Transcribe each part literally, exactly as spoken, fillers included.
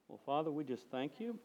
Well, Father, we just thank you.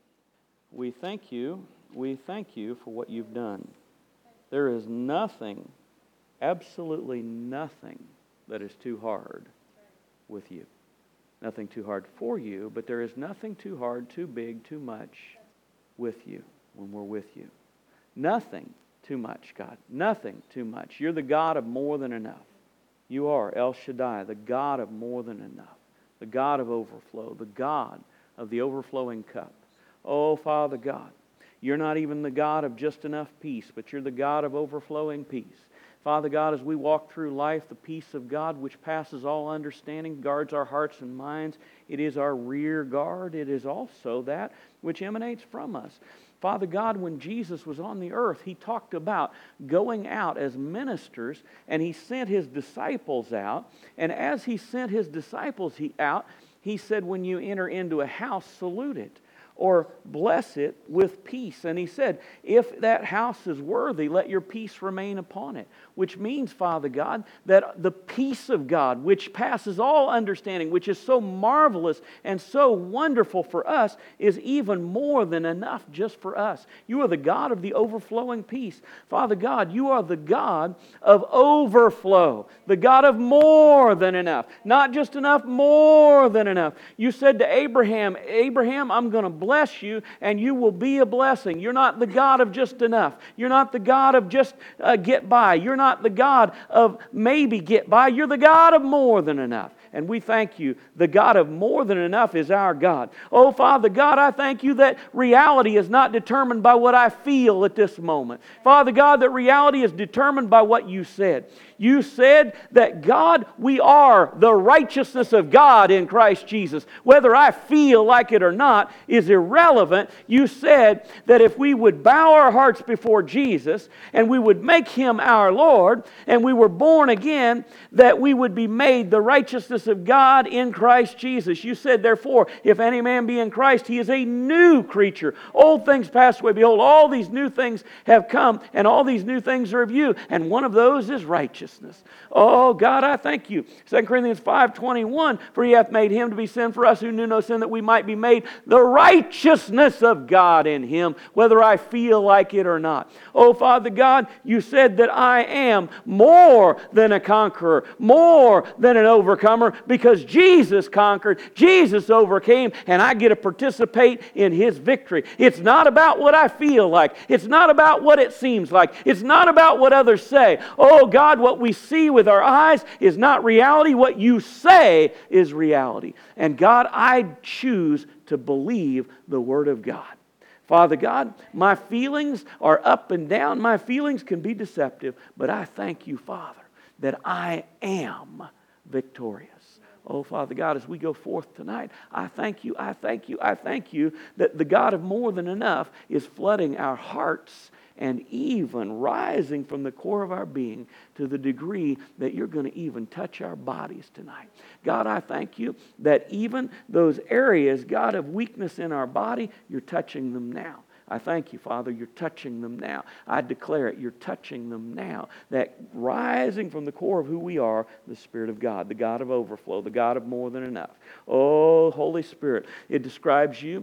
We thank you. We thank you for what you've done. There is nothing, absolutely nothing, that is too hard with you. Nothing too hard for you, but there is nothing too hard, too big, too much with you when we're with you. Nothing too much, God. Nothing too much. You're the God of more than enough. You are El Shaddai, the God of more than enough. The God of overflow. The God of the overflowing cup. Oh, Father God, you're not even the God of just enough peace, but you're the God of overflowing peace. Father God, as we walk through life, the peace of God, which passes all understanding, guards our hearts and minds. It is our rear guard. It is also that which emanates from us. Father God, when Jesus was on the earth, He talked about going out as ministers, and He sent His disciples out. And as He sent His disciples out, He said, when you enter into a house, salute it, or bless it with peace. And He said, if that house is worthy, let your peace remain upon it. Which means, Father God, that the peace of God, which passes all understanding, which is so marvelous and so wonderful for us, is even more than enough just for us. You are the God of the overflowing peace. Father God, you are the God of overflow, the God of more than enough. Not just enough, more than enough. You said to Abraham, Abraham, I'm going to bless you and you will be a blessing. You're not the God of just enough. You're not the God of just uh, get by. You're not the God of maybe get by. You're the God of more than enough. And we thank you. The God of more than enough is our God. Oh, Father God, I thank you that reality is not determined by what I feel at this moment. Father God, that reality is determined by what you said. You said that, God, we are the righteousness of God in Christ Jesus. Whether I feel like it or not is irrelevant. You said that if we would bow our hearts before Jesus and we would make Him our Lord and we were born again, that we would be made the righteousness of God in Christ Jesus. You said, therefore, if any man be in Christ, he is a new creature. Old things passed away. Behold, all these new things have come, and all these new things are of you. And one of those is righteousness. Oh, God, I thank you. Second Corinthians five twenty-one, for He hath made Him to be sin for us who knew no sin, that we might be made the righteousness of God in Him, whether I feel like it or not. Oh, Father God, you said that I am more than a conqueror, more than an overcomer, because Jesus conquered, Jesus overcame, and I get to participate in His victory. It's not about what I feel like. It's not about what it seems like. It's not about what others say. Oh God, what we see with our eyes is not reality. What you say is reality. And God, I choose to believe the Word of God. Father God, my feelings are up and down. My feelings can be deceptive, but I thank you, Father, that I am victorious. Oh, Father God, as we go forth tonight, I thank you, I thank you, I thank you that the God of more than enough is flooding our hearts and even rising from the core of our being to the degree that you're going to even touch our bodies tonight. God, I thank you that even those areas, God, of weakness in our body, you're touching them now. I thank you, Father, you're touching them now. I declare it, you're touching them now. That rising from the core of who we are, the Spirit of God, the God of overflow, the God of more than enough. Oh, Holy Spirit, it describes you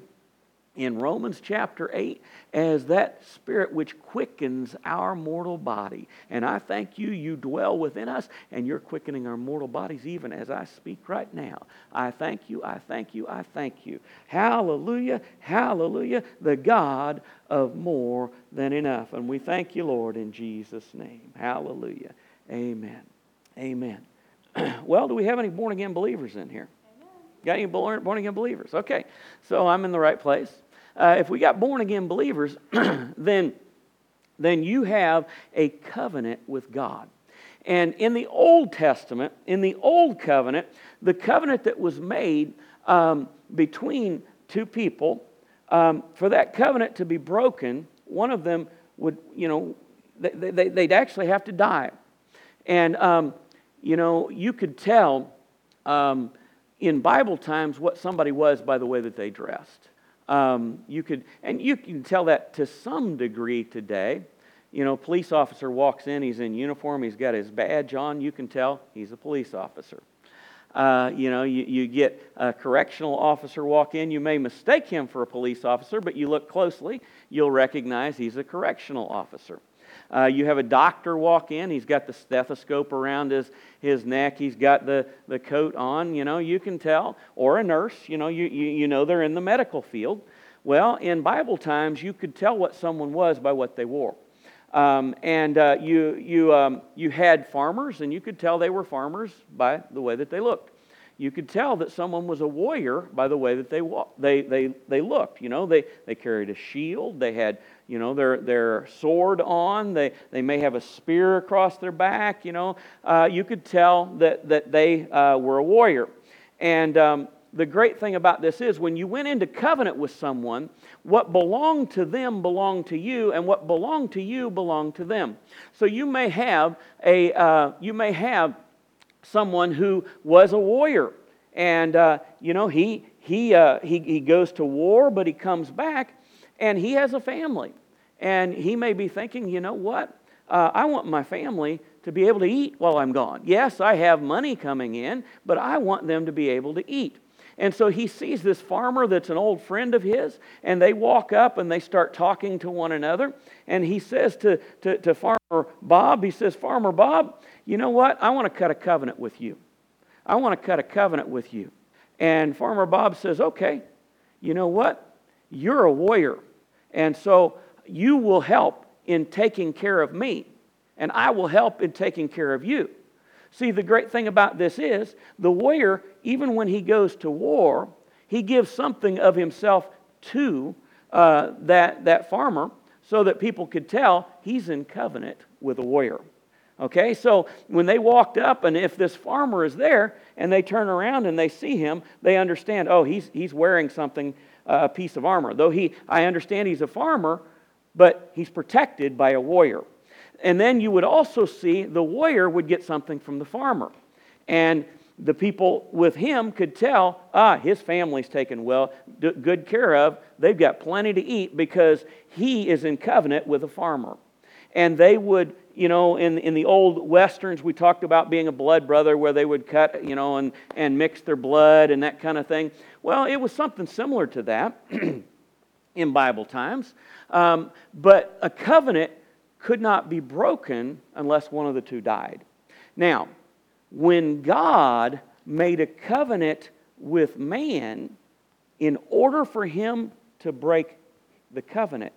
in Romans chapter eight as that Spirit which quickens our mortal body. And I thank you, you dwell within us, and you're quickening our mortal bodies even as I speak right now. I thank you, I thank you, I thank you. Hallelujah, hallelujah, the God of more than enough. And we thank you, Lord, in Jesus' name. Hallelujah. Amen. Amen. Well, do we have any born-again believers in here? Got any born-again believers? Okay, so I'm in the right place. Uh, if we got born-again believers, then, then you have a covenant with God. And in the Old Testament, in the Old Covenant, the covenant that was made um, between two people, um, for that covenant to be broken, one of them would, you know, they, they, they'd actually have to die. And, um, you know, you could tell um, in Bible times what somebody was by the way that they dressed. Um, you could, and you can tell that to some degree today. You know, police officer walks in, he's in uniform, he's got his badge on, you can tell he's a police officer. Uh, you know, you, you get a correctional officer walk in. You may mistake him for a police officer, but you look closely, you'll recognize he's a correctional officer. Uh, you have a doctor walk in. He's got the stethoscope around his, his neck. He's got the, the coat on. You know, you can tell. Or a nurse. You know, you, you, you know they're in the medical field. Well, in Bible times, you could tell what someone was by what they wore. Um, and uh, you you um, you had farmers, and you could tell they were farmers by the way that they looked. You could tell that someone was a warrior by the way that they walked, they they they looked. You know, they they carried a shield. They had you know their their sword on. They they may have a spear across their back. You know, uh, you could tell that that they uh, were a warrior. And um, the great thing about this is when you went into covenant with someone, what belonged to them belonged to you, and what belonged to you belonged to them. So you may have a uh, you may have someone who was a warrior, and uh, you know he he, uh, he he goes to war, but he comes back, and he has a family, and he may be thinking, you know what, uh, I want my family to be able to eat while I'm gone. Yes, I have money coming in, but I want them to be able to eat. And so he sees this farmer that's an old friend of his, and they walk up and they start talking to one another. And he says to, to, to Farmer Bob, he says, Farmer Bob, you know what? I want to cut a covenant with you. I want to cut a covenant with you. And Farmer Bob says, okay, you know what? You're a warrior. And so you will help in taking care of me, and I will help in taking care of you. See, the great thing about this is, the warrior, even when he goes to war, he gives something of himself to uh, that, that farmer so that people could tell he's in covenant with a warrior. Okay, so when they walked up, and if this farmer is there, and they turn around and they see him, they understand, oh, he's, he's wearing something, uh, a piece of armor. Though he, I understand he's a farmer, but he's protected by a warrior. And then you would also see the warrior would get something from the farmer. And the people with him could tell, ah, his family's taken well, d- good care of. They've got plenty to eat because he is in covenant with a farmer. And they would, you know, in, in the old Westerns, we talked about being a blood brother where they would cut, you know, and, and mix their blood and that kind of thing. Well, it was something similar to that in Bible times. Um, but a covenant could not be broken unless one of the two died. Now, when God made a covenant with man, in order for him to break the covenant,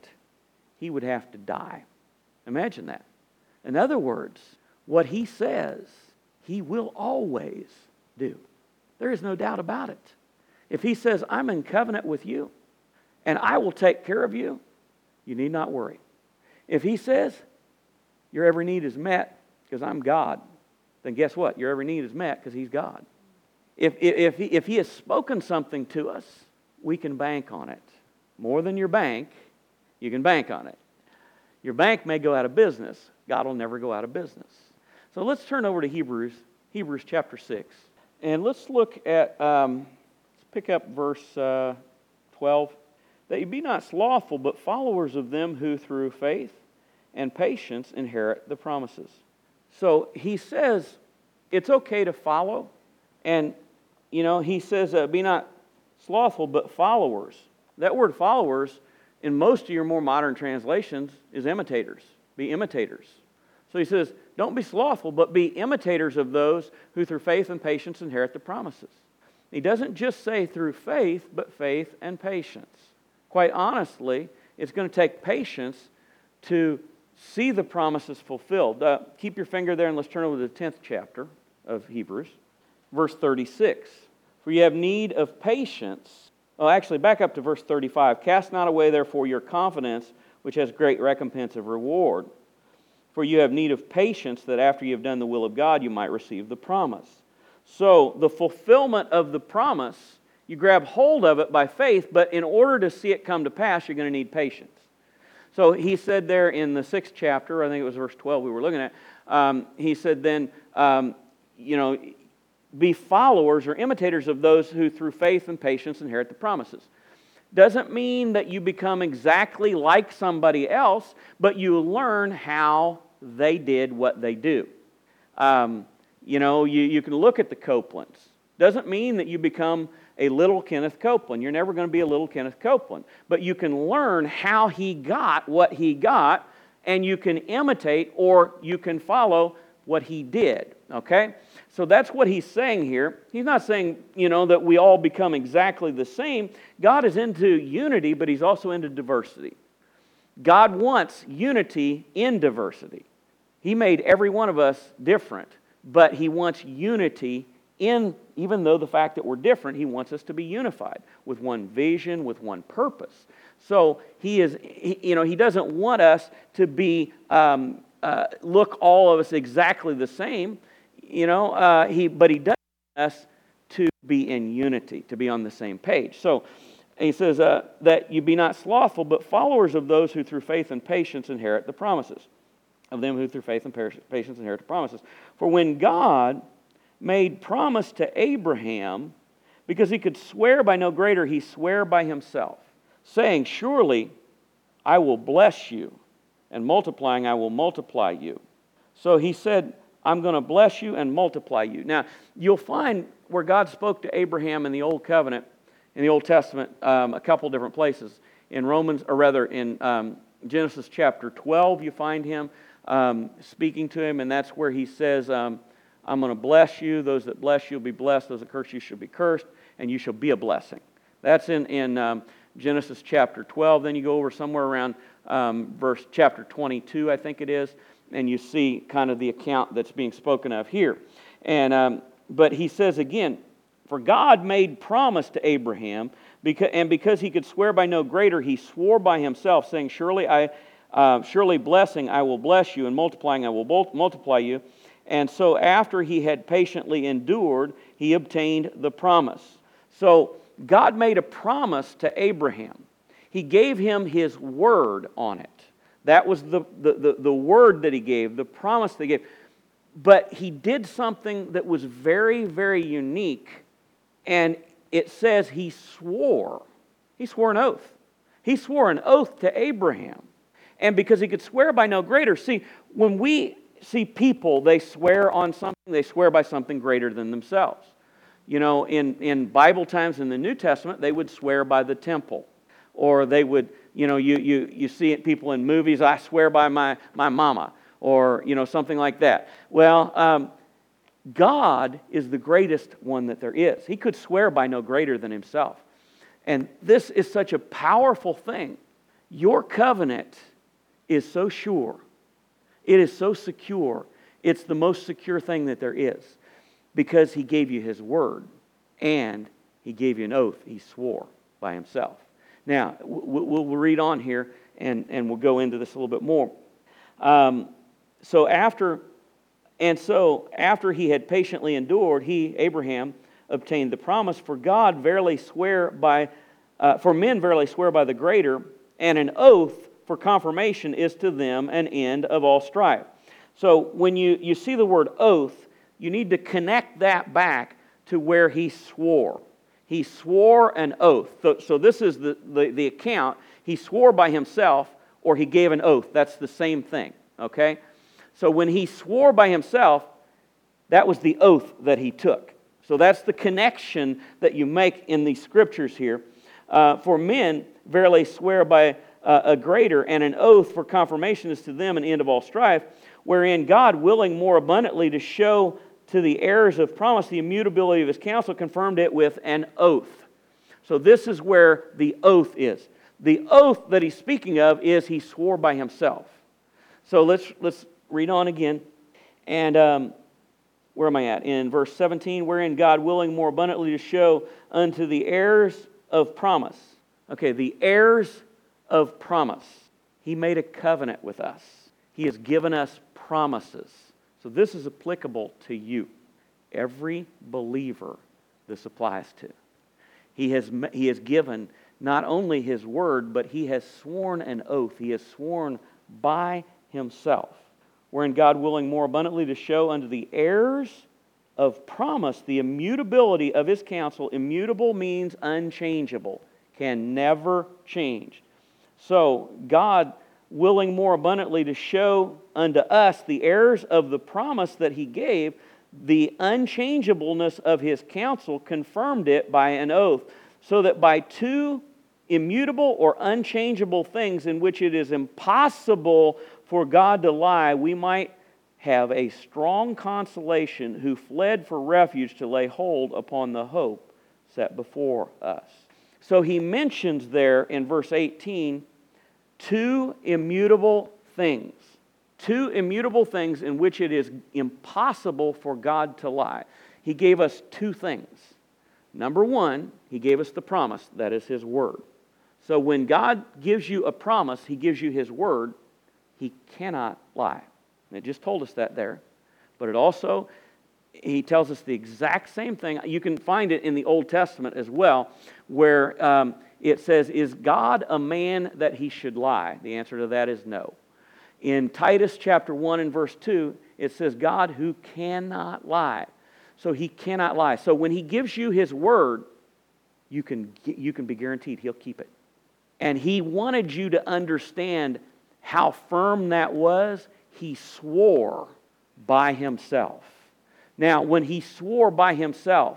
he would have to die. Imagine that. In other words, what he says, he will always do. There is no doubt about it. If he says, I'm in covenant with you, and I will take care of you, you need not worry. If he says, your every need is met because I'm God, then guess what? Your every need is met because he's God. If, if, if, he, if he has spoken something to us, we can bank on it. More than your bank, you can bank on it. Your bank may go out of business. God will never go out of business. So let's turn over to Hebrews, Hebrews chapter six. And let's look at, um, let's pick up verse uh, twelve. That you be not slothful, but followers of them who through faith and patience inherit the promises. So he says it's okay to follow. And, you know, he says uh, be not slothful, but followers. That word followers, in most of your more modern translations, is imitators. Be imitators. So he says, don't be slothful, but be imitators of those who through faith and patience inherit the promises. He doesn't just say through faith, but faith and patience. Quite honestly, it's going to take patience to see the promises fulfilled. Uh, keep your finger there and let's turn over to the tenth chapter of Hebrews, verse thirty-six. For you have need of patience. Oh, actually, back up to verse thirty-five. Cast not away, therefore, your confidence, which has great recompense of reward. For you have need of patience, that after you have done the will of God, you might receive the promise. So, the fulfillment of the promise, you grab hold of it by faith, but in order to see it come to pass, you're going to need patience. So he said there in the sixth chapter, I think it was verse twelve we were looking at, um, he said then, um, you know, be followers or imitators of those who through faith and patience inherit the promises. Doesn't mean that you become exactly like somebody else, but you learn how they did what they do. Um, you know, you, you can look at the Copelands. Doesn't mean that you become a little Kenneth Copeland. You're never going to be a little Kenneth Copeland. But you can learn how he got what he got, and you can imitate or you can follow what he did. Okay? So that's what he's saying here. He's not saying, you know, that we all become exactly the same. God is into unity, but He's also into diversity. God wants unity in diversity. He made every one of us different, but He wants unity in, even though the fact that we're different, He wants us to be unified with one vision, with one purpose. So He is, he, you know, He doesn't want us to be, um, uh, look all of us exactly the same, you know, uh, he, but He does want us to be in unity, to be on the same page. So He says uh, that you be not slothful, but followers of those who through faith and patience inherit the promises. Of them who through faith and patience inherit the promises. For when God made promise to Abraham, because He could swear by no greater, He sware by Himself, saying, surely I will bless you, and multiplying I will multiply you. So He said, I'm going to bless you and multiply you. Now, you'll find where God spoke to Abraham in the Old Covenant, in the Old Testament, um, a couple different places. In Romans, or rather in um, Genesis chapter twelve, you find Him um, speaking to him, and that's where He says, um, I'm going to bless you. Those that bless you will be blessed. Those that curse you shall be cursed, and you shall be a blessing. That's in, in um, Genesis chapter twelve. Then you go over somewhere around um, verse chapter twenty-two, I think it is, and you see kind of the account that's being spoken of here. And um, but He says again, for God made promise to Abraham, because, and because He could swear by no greater, He swore by Himself, saying, surely I, uh, surely blessing I will bless you, and multiplying I will multiply you. And so after He had patiently endured, He obtained the promise. So God made a promise to Abraham. He gave him His word on it. That was the, the, the, the word that He gave, the promise that He gave. But He did something that was very, very unique. And it says He swore. He swore an oath. He swore an oath to Abraham. And because He could swear by no greater. See, when we see people, they swear on something, they swear by something greater than themselves. You know, in, in Bible times in the New Testament, they would swear by the temple. Or they would, you know, you, you, you see it, people in movies, I swear by my, my mama. Or, you know, something like that. Well, um, God is the greatest one that there is. He could swear by no greater than Himself. And this is such a powerful thing. Your covenant is so sure. It is so secure. It's the most secure thing that there is. Because He gave you His word. And He gave you an oath. He swore by Himself. Now, we'll read on here and, and we'll go into this a little bit more. Um, so after... And so, after he had patiently endured, he, Abraham, obtained the promise. For God verily swear by, uh, for men verily swear by the greater, and an oath for confirmation is to them an end of all strife. So, when you, you see the word oath, you need to connect that back to where he swore. He swore an oath. So, so this is the, the, the account. He swore by himself, or he gave an oath. That's the same thing, okay? So when he swore by himself, that was the oath that he took. So that's the connection that you make in these scriptures here. Uh, for men verily swear by uh, a greater, and an oath for confirmation is to them an end of all strife, wherein God, willing more abundantly to show to the heirs of promise the immutability of His counsel, confirmed it with an oath. So this is where the oath is. The oath that he's speaking of is he swore by himself. So let's let's read on again. And um, where am I at? In verse seventeen, wherein God, willing more abundantly to show unto the heirs of promise. Okay, the heirs of promise. He made a covenant with us. He has given us promises. So this is applicable to you. Every believer this applies to. He has, he has given not only His word, but He has sworn an oath. He has sworn by Himself. Wherein God, willing more abundantly to show unto the heirs of promise the immutability of His counsel. Immutable means unchangeable. Can never change. So God, willing more abundantly to show unto us the heirs of the promise that He gave, the unchangeableness of his counsel confirmed it by an oath, so that by two immutable or unchangeable things in which it is impossible for God to lie, we might have a strong consolation who fled for refuge to lay hold upon the hope set before us. So he mentions there in verse eighteen two immutable things. Two immutable things in which it is impossible for God to lie. He gave us two things. Number one, He gave us the promise, that is His Word. So when God gives you a promise, He gives you His Word, He cannot lie. And it just told us that there. But it also, He tells us the exact same thing. You can find it in the Old Testament as well, where um, it says, "Is God a man that He should lie?" The answer to that is no. In Titus chapter one and verse two, it says, "God who cannot lie." So He cannot lie. So when He gives you His Word, you can, you can be guaranteed He'll keep it. And He wanted you to understand how firm that was. He swore by Himself. Now, when He swore by Himself,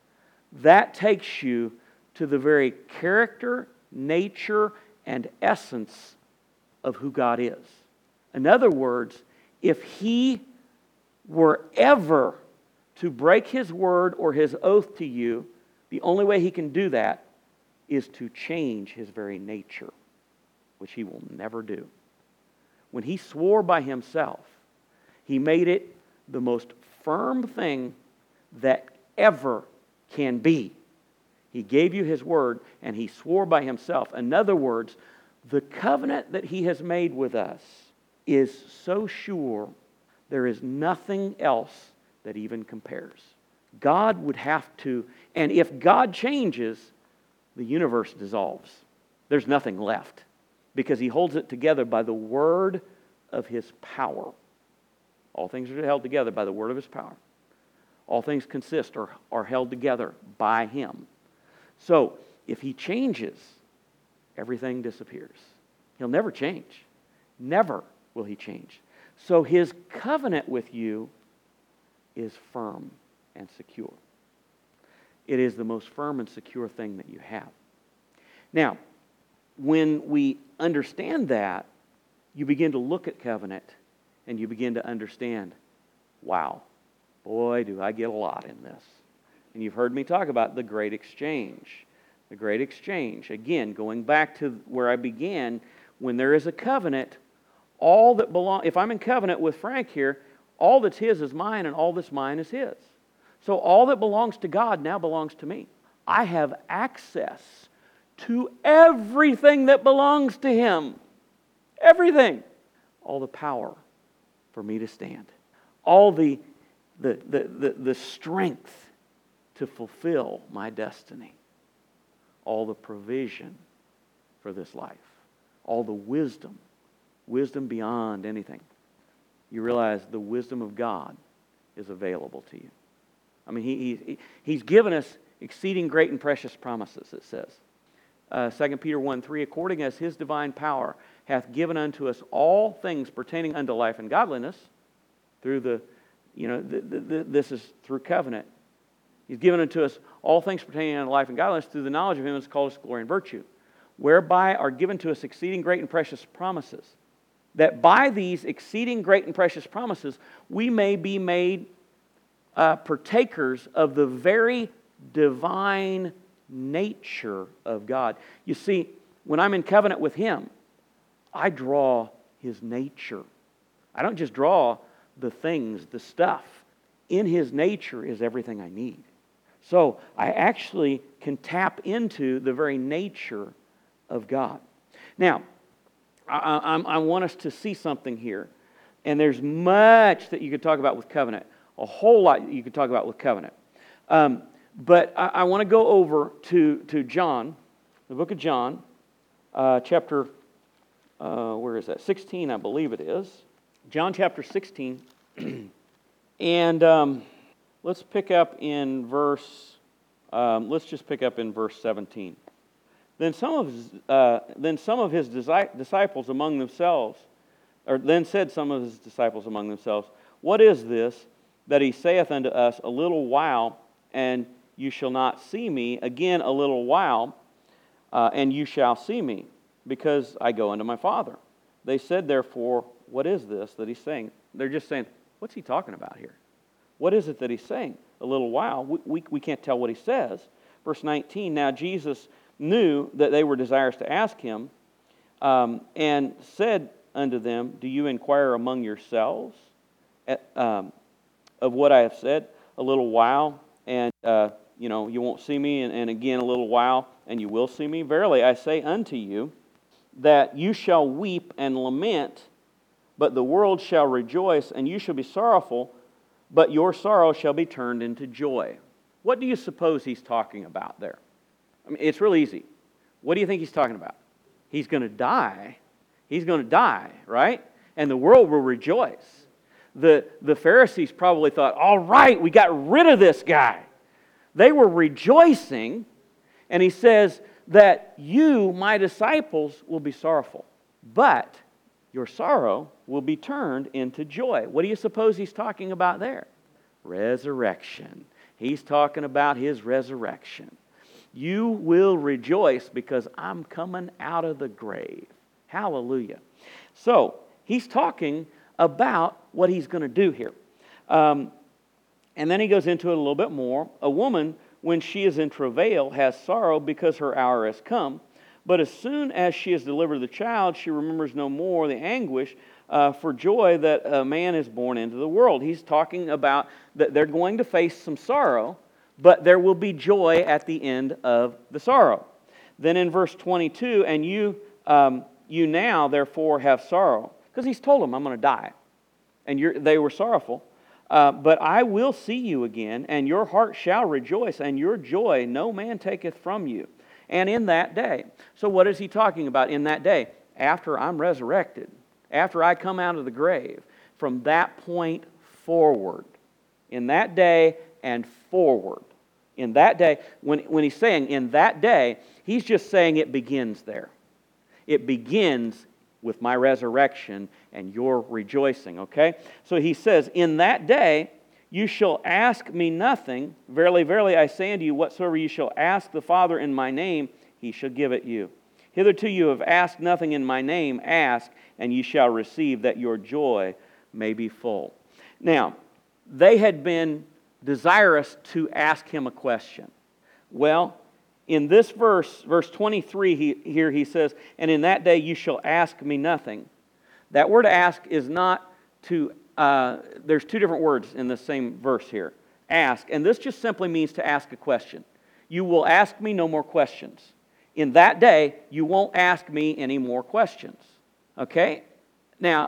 that takes you to the very character, nature, and essence of who God is. In other words, if He were ever to break His word or His oath to you, the only way He can do that is to change His very nature, which He will never do. When He swore by Himself, He made it the most firm thing that ever can be. He gave you His word and He swore by Himself. In other words, the covenant that He has made with us is so sure there is nothing else that even compares. God would have to, and if God changes, the universe dissolves. There's nothing left because He holds it together by the word of His power. All things are held together by the word of His power. All things consist or are held together by Him. So, if He changes, everything disappears. He'll never change. Never will He change. So His covenant with you is firm and secure. It is the most firm and secure thing that you have. Now, when we understand that, you begin to look at covenant and you begin to understand, wow, boy, do I get a lot in this. And you've heard me talk about the great exchange. The great exchange. Again, going back to where I began, when there is a covenant, all that belong, if I'm in covenant with Frank here, all that's his is mine and all that's mine is his. So all that belongs to God now belongs to me. I have access to everything that belongs to Him. Everything. All the power for me to stand. All the, the, the, the, the strength to fulfill my destiny. All the provision for this life. All the wisdom. Wisdom beyond anything. You realize the wisdom of God is available to you. I mean, he, he, He's given us exceeding great and precious promises, it says. Uh, Second Peter one three, according as His divine power hath given unto us all things pertaining unto life and godliness, through the, you know, the, the, the, this is through covenant. He's given unto us all things pertaining unto life and godliness through the knowledge of Him who has called us glory and virtue, whereby are given to us exceeding great and precious promises, that by these exceeding great and precious promises we may be made uh, partakers of the very divine nature of God. You see, when I'm in covenant with Him, I draw His nature. I don't just draw the things, the stuff. In His nature is everything I need. So I actually can tap into the very nature of God. Now, I, I, I want us to see something here. And there's much that you could talk about with covenant. A whole lot you could talk about with covenant. Um, but I, I want to go over to, to John, the book of John, uh, chapter, uh, where is that? sixteen, I believe it is. John chapter sixteen. And um, let's pick up in verse, um, let's just pick up in verse seventeen. Then some of his, uh, then some of his disciples among themselves, or then said some of his disciples among themselves, "What is this that he saith unto us, a little while, and you shall not see me. Again, a little while, uh, and you shall see me, because I go unto my Father. They said, therefore, what is this that he's saying? They're just saying, what's he talking about here? What is it that he's saying? A little while. We, we, we can't tell what he says. Verse nineteen, now Jesus knew that they were desirous to ask him, um, and said unto them, do you inquire among yourselves at, um, of what I have said? A little while, and uh, you know, you won't see me, and, and again a little while, and you will see me. Verily I say unto you, that you shall weep and lament, but the world shall rejoice, and you shall be sorrowful, but your sorrow shall be turned into joy. What do you suppose he's talking about there? I mean, it's real easy. What do you think he's talking about? He's going to die. He's going to die, right? And the world will rejoice. The, the Pharisees probably thought, all right, we got rid of this guy. They were rejoicing, and he says that you, my disciples, will be sorrowful, but your sorrow will be turned into joy. What do you suppose he's talking about there? Resurrection. He's talking about his resurrection. You will rejoice because I'm coming out of the grave. Hallelujah. So, he's talking about what he's going to do here. Um, and then he goes into it a little bit more. A woman, when she is in travail, has sorrow because her hour has come. But as soon as she has delivered the child, she remembers no more the anguish uh, for joy that a man is born into the world. He's talking about that they're going to face some sorrow, but there will be joy at the end of the sorrow. Then in verse twenty-two, and you um, you now therefore have sorrow, because he's told them, I'm going to die. And you're, they were sorrowful. Uh, but I will see you again, and your heart shall rejoice, and your joy no man taketh from you. And in that day. So what is he talking about in that day? After I'm resurrected, after I come out of the grave, from that point forward, in that day and forward, in that day, when, when he's saying in that day, he's just saying it begins there. It begins with my resurrection and your rejoicing, okay? So he says, in that day, you shall ask me nothing. Verily, verily, I say unto you, whatsoever you shall ask the Father in my name, he shall give it you. Hitherto you have asked nothing in my name. Ask, and ye shall receive, that your joy may be full. Now, they had been desirous to ask him a question. Well, in this verse, verse twenty-three, he, here he says, and in that day you shall ask me nothing. That word ask is not to Uh, there's two different words in the same verse here. Ask, and this just simply means to ask a question. You will ask me no more questions. In that day, you won't ask me any more questions. Okay? Now,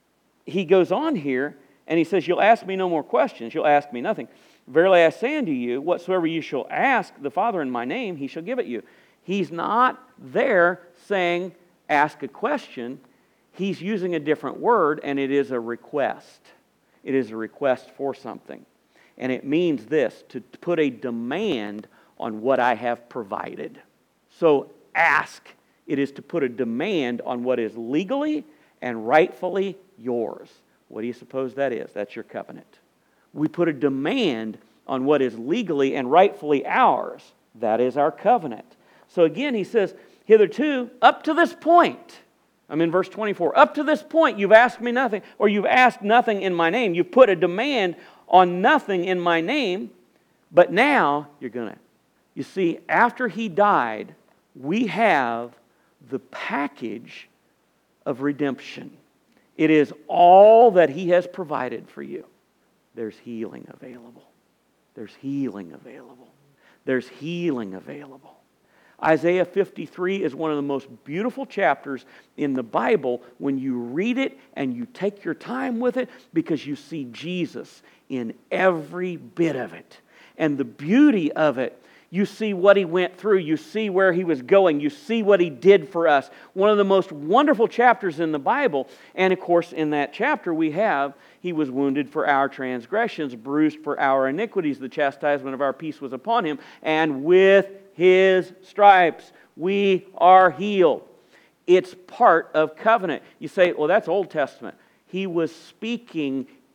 he goes on here, and he says, you'll ask me no more questions. You'll ask me nothing. Verily I say unto you, whatsoever you shall ask the Father in my name, he shall give it you. He's not there saying, ask a question. He's using a different word, and it is a request. It is a request for something. And it means this, to put a demand on what I have provided. So ask, it is to put a demand on what is legally and rightfully yours. What do you suppose that is? That's your covenant. We put a demand on what is legally and rightfully ours. That is our covenant. So again, he says, hitherto, up to this point, I'm in verse twenty-four. Up to this point, you've asked me nothing, or you've asked nothing in my name. You've put a demand on nothing in my name, but now you're going to. You see, after he died, we have the package of redemption. It is all that he has provided for you. There's healing available. There's healing available. There's healing available. Isaiah fifty-three is one of the most beautiful chapters in the Bible when you read it and you take your time with it, because you see Jesus in every bit of it. And the beauty of it, you see what he went through, you see where he was going, you see what he did for us. One of the most wonderful chapters in the Bible. And of course, in that chapter we have, he was wounded for our transgressions, bruised for our iniquities, the chastisement of our peace was upon him, and with his stripes we are healed. It's part of covenant. You say, well, that's Old Testament. He was speaking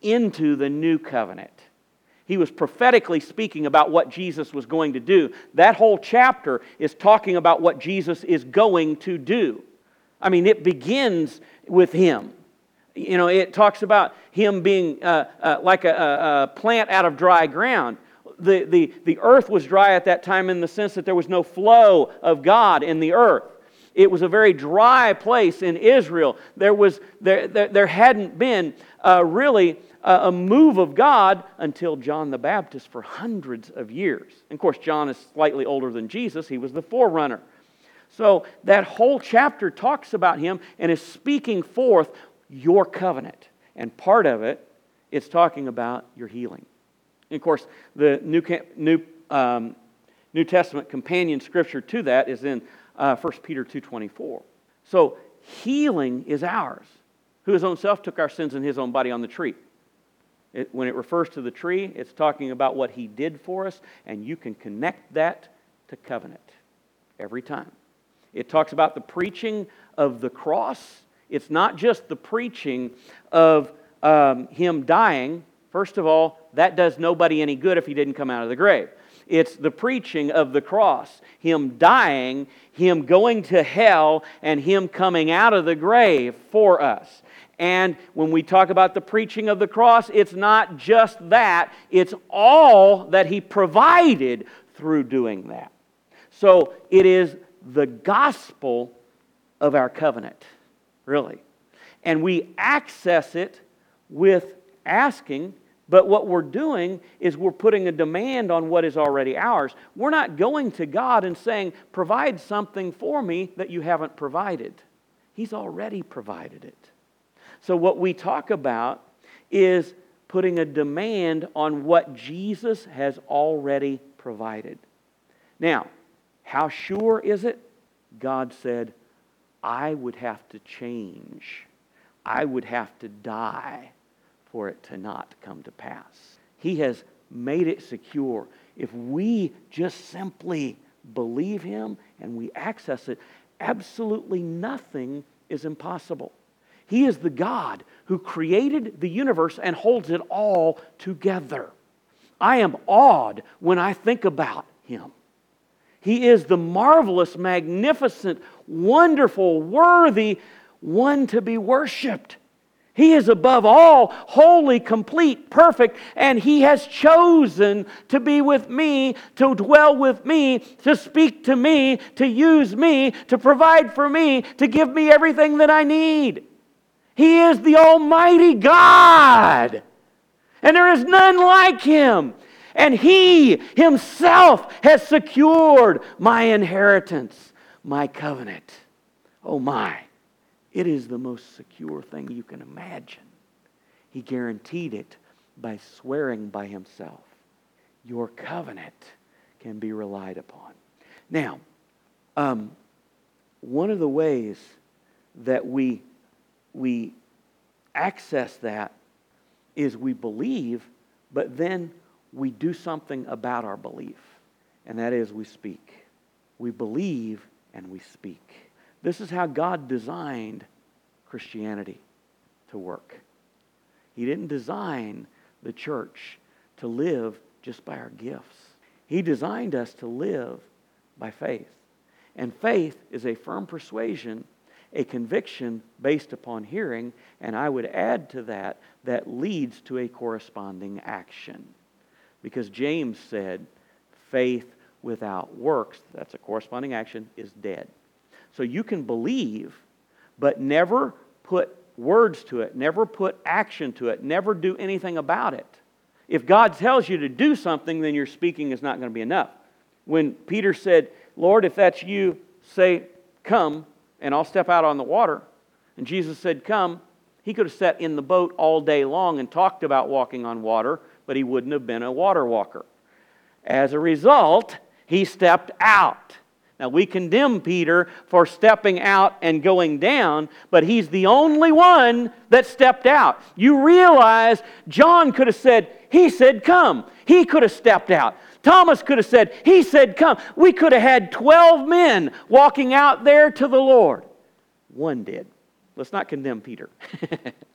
into the new covenant. He was prophetically speaking about what Jesus was going to do. That whole chapter is talking about what Jesus is going to do. I mean, it begins with Him. You know, it talks about Him being uh, uh, like a, a, a plant out of dry ground. The, the, the earth was dry at that time in the sense that there was no flow of God in the earth. It was a very dry place in Israel. There was there there, there hadn't been uh, really a, a move of God until John the Baptist for hundreds of years. And of course, John is slightly older than Jesus. He was the forerunner. So that whole chapter talks about Him and is speaking forth your covenant. And part of it, it's talking about your healing. And of course, the New New um, New Testament companion scripture to that is in Uh, First Peter two twenty-four. So healing is ours. Who His own self took our sins in His own body on the tree. It, when it refers to the tree, it's talking about what He did for us, and you can connect that to covenant every time. It talks about the preaching of the cross. It's not just the preaching of um, Him dying. First of all, that does nobody any good if He didn't come out of the grave. It's the preaching of the cross, Him dying, Him going to hell, and Him coming out of the grave for us. And when we talk about the preaching of the cross, it's not just that, it's all that He provided through doing that. So it is the gospel of our covenant, really. And we access it with asking. But what we're doing is we're putting a demand on what is already ours. We're not going to God and saying, provide something for me that you haven't provided. He's already provided it. So what we talk about is putting a demand on what Jesus has already provided. Now, how sure is it? God said, I would have to change. I would have to die for it to not come to pass. He has made it secure. If we just simply believe Him and we access it, absolutely nothing is impossible. He is the God who created the universe and holds it all together. I am awed when I think about Him. He is the marvelous, magnificent, wonderful, worthy one to be worshipped. He is above all, holy, complete, perfect, and He has chosen to be with me, to dwell with me, to speak to me, to use me, to provide for me, to give me everything that I need. He is the Almighty God, and there is none like Him. And He Himself has secured my inheritance, my covenant. Oh my! It is the most secure thing you can imagine. He guaranteed it by swearing by Himself. Your covenant can be relied upon. Now, um, one of the ways that we, we access that is we believe, but then we do something about our belief. And that is we speak. We believe and we speak. This is how God designed Christianity to work. He didn't design the church to live just by our gifts. He designed us to live by faith. And faith is a firm persuasion, a conviction based upon hearing, and I would add to that, that leads to a corresponding action. Because James said, faith without works, that's a corresponding action, is dead. So you can believe, but never put words to it, never put action to it, never do anything about it. If God tells you to do something, then your speaking is not going to be enough. When Peter said, Lord, if that's you, say, come, and I'll step out on the water. And Jesus said, come. He could have sat in the boat all day long and talked about walking on water, but he wouldn't have been a water walker. As a result, he stepped out. Now, we condemn Peter for stepping out and going down, but he's the only one that stepped out. You realize John could have said, he said, come. He could have stepped out. Thomas could have said, he said, come. We could have had twelve men walking out there to the Lord. One did. Let's not condemn Peter.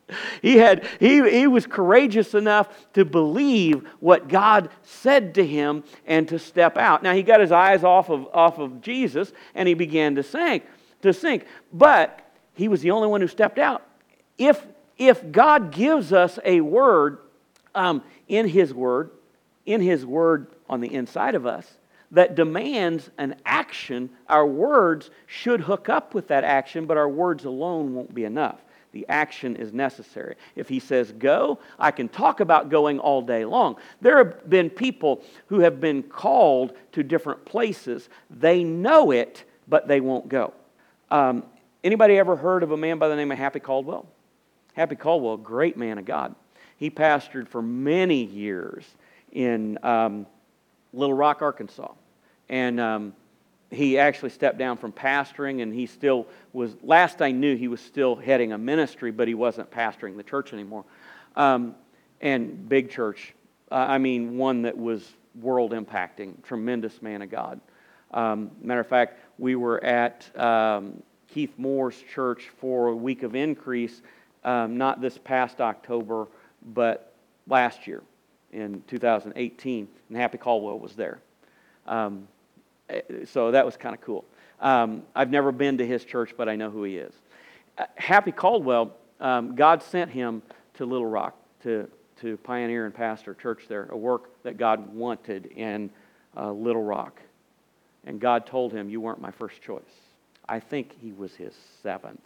He had he, he was courageous enough to believe what God said to him and to step out. Now he got his eyes off of off of Jesus and he began to sink, to sink. But he was the only one who stepped out. If if God gives us a word um, in His Word, in His Word on the inside of us, that demands an action, our words should hook up with that action, but our words alone won't be enough. The action is necessary. If He says go, I can talk about going all day long. There have been people who have been called to different places. They know it, but they won't go. Um, anybody ever heard of a man by the name of Happy Caldwell? Happy Caldwell, great man of God. He pastored for many years in um, Little Rock, Arkansas. And um, he actually stepped down from pastoring, and he still was, last I knew, he was still heading a ministry, but he wasn't pastoring the church anymore. Um, and big church. Uh, I mean, one that was world impacting, tremendous man of God. Um, matter of fact, we were at um, Keith Moore's church for a week of increase, um, not this past October, but last year in two thousand eighteen, and Happy Caldwell was there. Um, so that was kind of cool. Um, I've never been to his church, but I know who he is. Uh, Happy Caldwell, um, God sent him to Little Rock to, to pioneer and pastor a church there, a work that God wanted in uh, Little Rock. And God told him, you weren't my first choice. I think he was his seventh.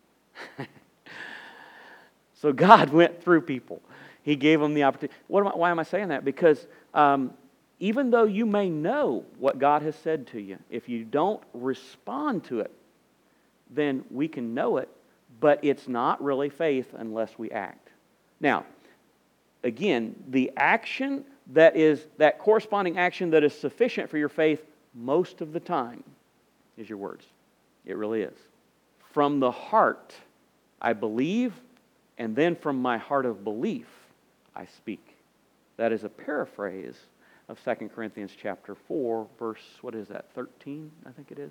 So God went through people. He gave them the opportunity. What am I, why am I saying that? Because um, even though you may know what God has said to you, if you don't respond to it, then we can know it, but it's not really faith unless we act. Now, again, the action that is, that corresponding action that is sufficient for your faith most of the time is your words. It really is. From the heart, I believe, and then from my heart of belief, I speak. That is a paraphrase of Second Corinthians chapter four, verse, what is that, thirteen, I think it is.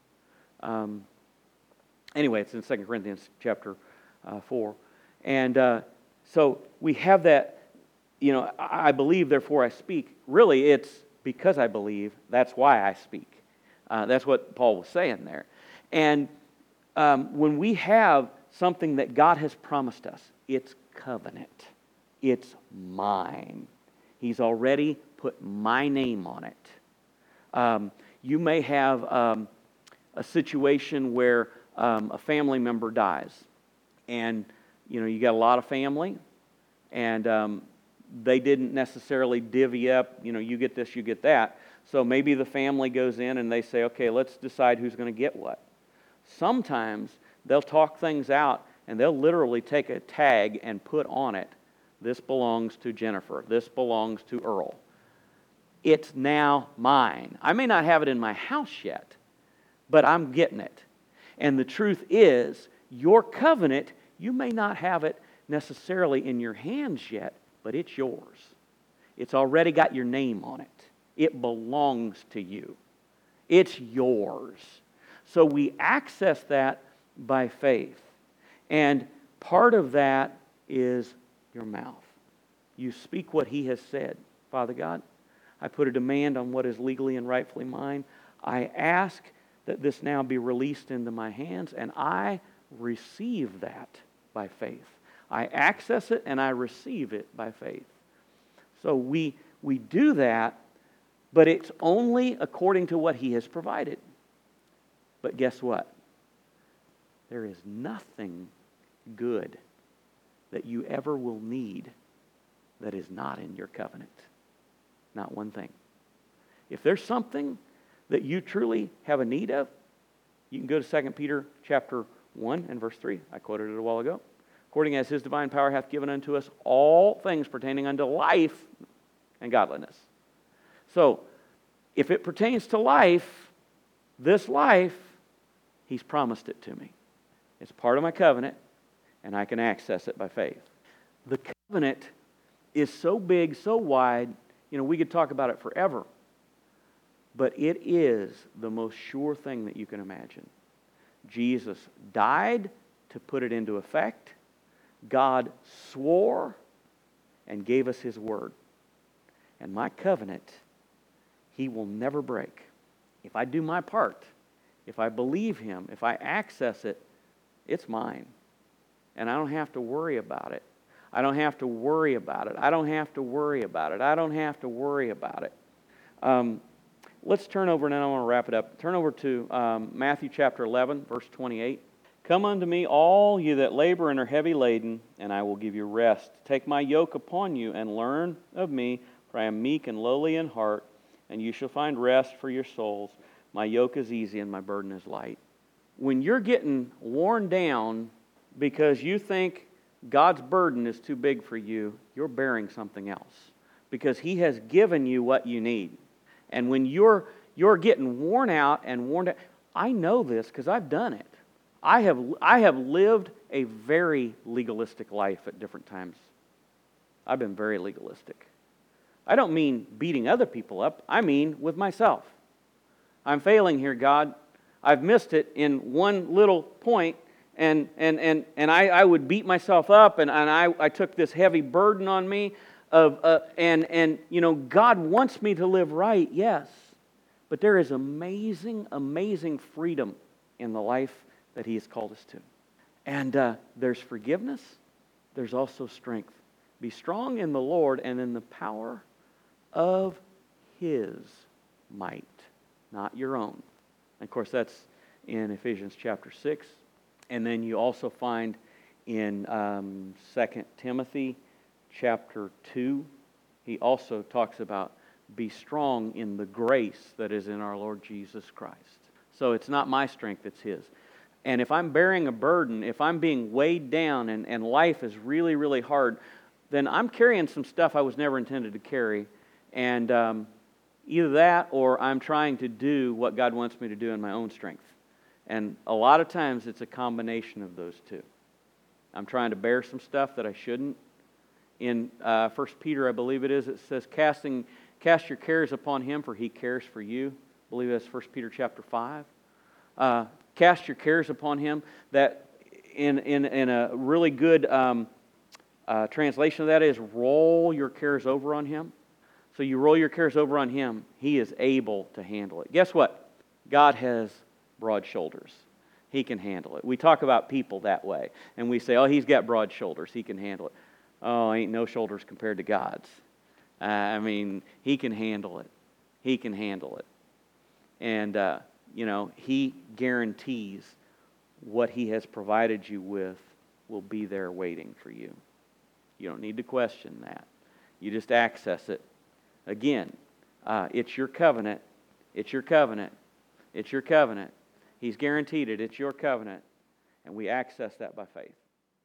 Um, anyway, it's in Second Corinthians chapter uh, four. And uh, so we have that, you know, I believe, therefore I speak. Really, it's because I believe, that's why I speak. Uh, that's what Paul was saying there. And um, when we have something that God has promised us, it's covenant. It's mine. He's already put my name on it. Um, you may have um, a situation where um, a family member dies, and you know you got a lot of family, and um, they didn't necessarily divvy up. You know, you get this, you get that. So maybe the family goes in and they say, "Okay, let's decide who's going to get what." Sometimes they'll talk things out, and they'll literally take a tag and put on it, this belongs to Jennifer. This belongs to Earl. It's now mine. I may not have it in my house yet, but I'm getting it. And the truth is, your covenant, you may not have it necessarily in your hands yet, but it's yours. It's already got your name on it. It belongs to you. It's yours. So we access that by faith. And part of that is your mouth. You speak what He has said. Father God, I put a demand on what is legally and rightfully mine. I ask that this now be released into my hands, and I receive that by faith. I access it and I receive it by faith. So we, we do that, but it's only according to what He has provided. But guess what? There is nothing good that you ever will need that is not in your covenant. Not one thing. If there's something that you truly have a need of, you can go to Second Peter chapter one and verse three. I quoted it a while ago. According as His divine power hath given unto us all things pertaining unto life and godliness. So, if it pertains to life, this life, He's promised it to me. It's part of my covenant, and I can access it by faith. The covenant is so big, so wide, you know, we could talk about it forever. But it is the most sure thing that you can imagine. Jesus died to put it into effect. God swore and gave us His word. And my covenant, He will never break. If I do my part, if I believe Him, if I access it, it's mine. And I don't have to worry about it. I don't have to worry about it. I don't have to worry about it. I don't have to worry about it. Um, let's turn over, and then I want to wrap it up. Turn over to um, Matthew chapter eleven, verse twenty-eight. Come unto me, all you that labor and are heavy laden, and I will give you rest. Take my yoke upon you and learn of me, for I am meek and lowly in heart, and you shall find rest for your souls. My yoke is easy and my burden is light. When you're getting worn down because you think God's burden is too big for you, you're bearing something else. Because He has given you what you need. And when you're you're getting worn out and worn out, I know this because I've done it. I have I have lived a very legalistic life at different times. I've been very legalistic. I don't mean beating other people up. I mean with myself. I'm failing here, God. I've missed it in one little point, and and and, and I, I would beat myself up, and, and I, I took this heavy burden on me of uh, and and you know, God wants me to live right, yes. But there is amazing, amazing freedom in the life that He has called us to. And uh, there's forgiveness, there's also strength. Be strong in the Lord and in the power of His might, not your own. And of course, that's in Ephesians chapter six. And then you also find in um, Second Timothy chapter two, he also talks about be strong in the grace that is in our Lord Jesus Christ. So it's not my strength, it's His. And if I'm bearing a burden, if I'm being weighed down and, and life is really, really hard, then I'm carrying some stuff I was never intended to carry. And um, either that or I'm trying to do what God wants me to do in my own strength. And a lot of times it's a combination of those two. I'm trying to bear some stuff that I shouldn't. In uh, First Peter, I believe it is, it says, Casting, cast your cares upon Him, for He cares for you. I believe that's First Peter chapter five. Uh, cast your cares upon Him. That in, in, in a really good um, uh, translation of that is, roll your cares over on Him. So you roll your cares over on Him, He is able to handle it. Guess what? God has broad shoulders. He can handle it. We talk about people that way, and we say, oh, He's got broad shoulders, He can handle it. Oh, ain't no shoulders compared to God's. Uh, I mean, He can handle it. He can handle it. And, uh, you know, He guarantees what He has provided you with will be there waiting for you. You don't need to question that. You just access it. Again, uh, it's your covenant. It's your covenant. It's your covenant. He's guaranteed it. It's your covenant. And we access that by faith.